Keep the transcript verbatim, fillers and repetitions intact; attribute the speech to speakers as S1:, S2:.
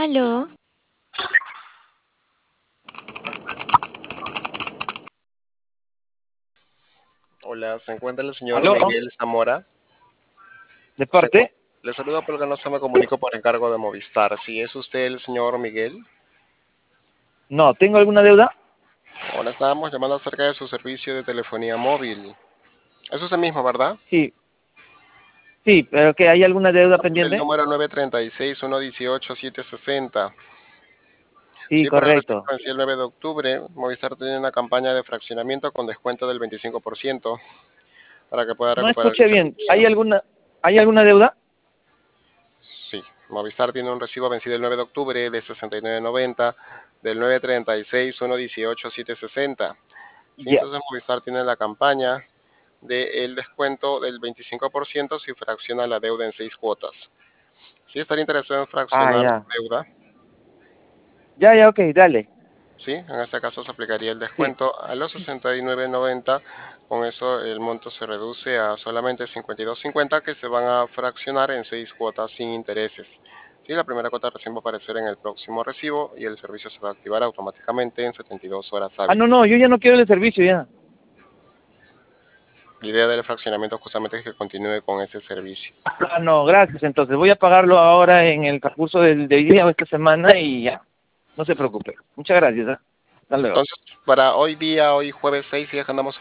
S1: Aló,
S2: Hola, ¿se encuentra el señor
S3: ¿Aló?
S2: Miguel Zamora?
S3: ¿De
S2: Se encu-
S3: parte?
S2: Le saludo porque no se me comunico por encargo de Movistar. Si es usted el señor Miguel,
S3: No, ¿tengo alguna deuda?
S2: ahora estábamos llamando acerca de su servicio de telefonía móvil. Es usted mismo, ¿verdad?
S3: Sí, sí, pero que hay alguna deuda
S2: El
S3: pendiente.
S2: número nueve tres seis, uno uno ocho, siete seis cero.
S3: Sí,
S2: Sí, por el recibo
S3: correcto.
S2: venció el nueve de octubre. Movistar tiene una campaña de fraccionamiento con descuento del veinticinco por ciento para que pueda
S3: No
S2: recuperar su
S3: escuché bien. ¿Hay
S2: servicio.
S3: alguna, hay alguna deuda?
S2: Sí, Movistar tiene un recibo vencido el nueve de octubre de sesenta y nueve noventa del nueve treinta y seis, uno dieciocho, siete sesenta. Sí,
S3: Ya.
S2: entonces Movistar tiene la campaña del descuento del veinticinco por ciento si fracciona la deuda en seis cuotas. Si estaría interesado en
S3: Ah,
S2: fraccionar su
S3: ya.
S2: deuda,
S3: Ya, ya, ok, dale.
S2: sí, en este caso se aplicaría el
S3: Sí.
S2: descuento a los sesenta y nueve noventa. Con eso el monto se reduce a solamente cincuenta y dos cincuenta que se van a fraccionar en seis cuotas sin intereses. Sí, la primera cuota recién va a aparecer en el próximo recibo y el servicio se va a activar automáticamente en setenta y dos horas
S3: Ah, no,
S2: hábiles.
S3: no, yo ya no quiero el servicio ya.
S2: La idea del fraccionamiento justamente es que continúe con ese servicio.
S3: Ah, no, gracias. Entonces voy a pagarlo ahora en el transcurso del, de hoy día o esta semana y ya. No se preocupe. Muchas gracias. ¿Eh? Hasta luego.
S2: Entonces, para hoy día, hoy jueves seis, si andamos